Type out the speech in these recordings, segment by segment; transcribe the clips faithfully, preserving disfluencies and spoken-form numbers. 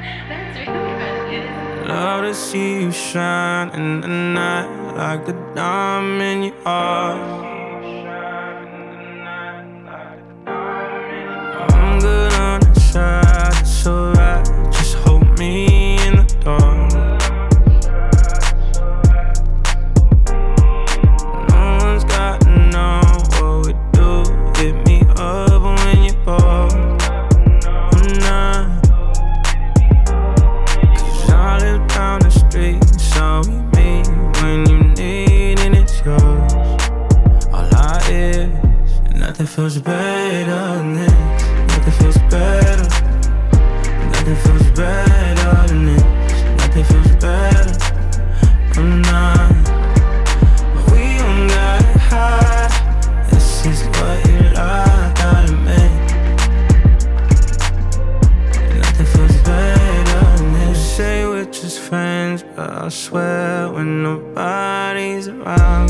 That's real good. Love to see you shine in the night like the diamond in your eyes. I'm good on the side, it's alright. Just hold me in the dark. No one's gotta know what we do. Hit me up when you're bored. I'm not, cause I live down the street, so we meet when you need and it's yours. All I is, and nothing feels better than this. Nothing feels better. Nothing feels better than this. Nothing feels better. I'm not. We don't gotta hide. This is what you like out of me. Nothing feels better than this. You say we're just friends, but I swear when nobody's around,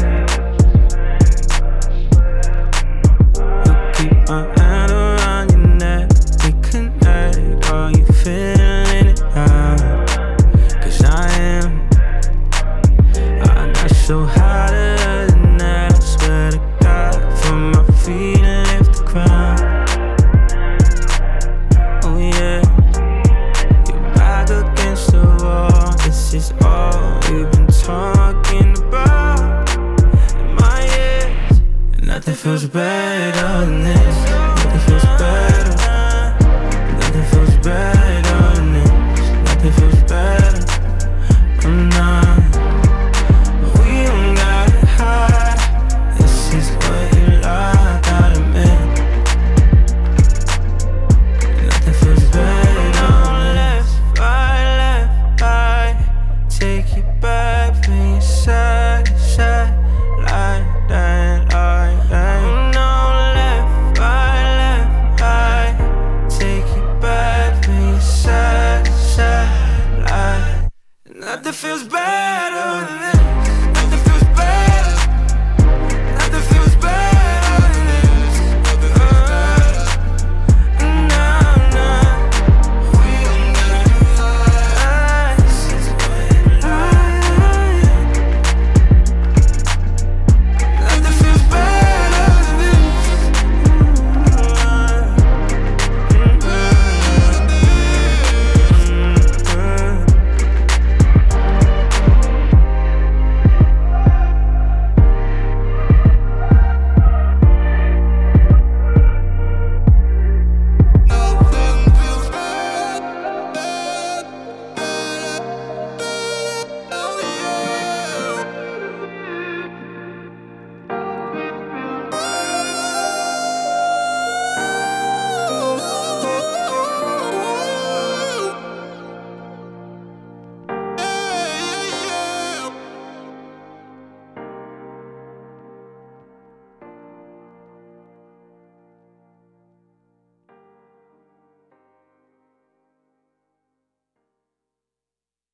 you keep my hand around your neck. We connect. Are you feeling it now? Cause I am. I got so hotter than that. I swear to God, from my feet and lift the ground. Oh yeah, you're back against the wall. This is all we've been talking about in my ears, and nothing feels better.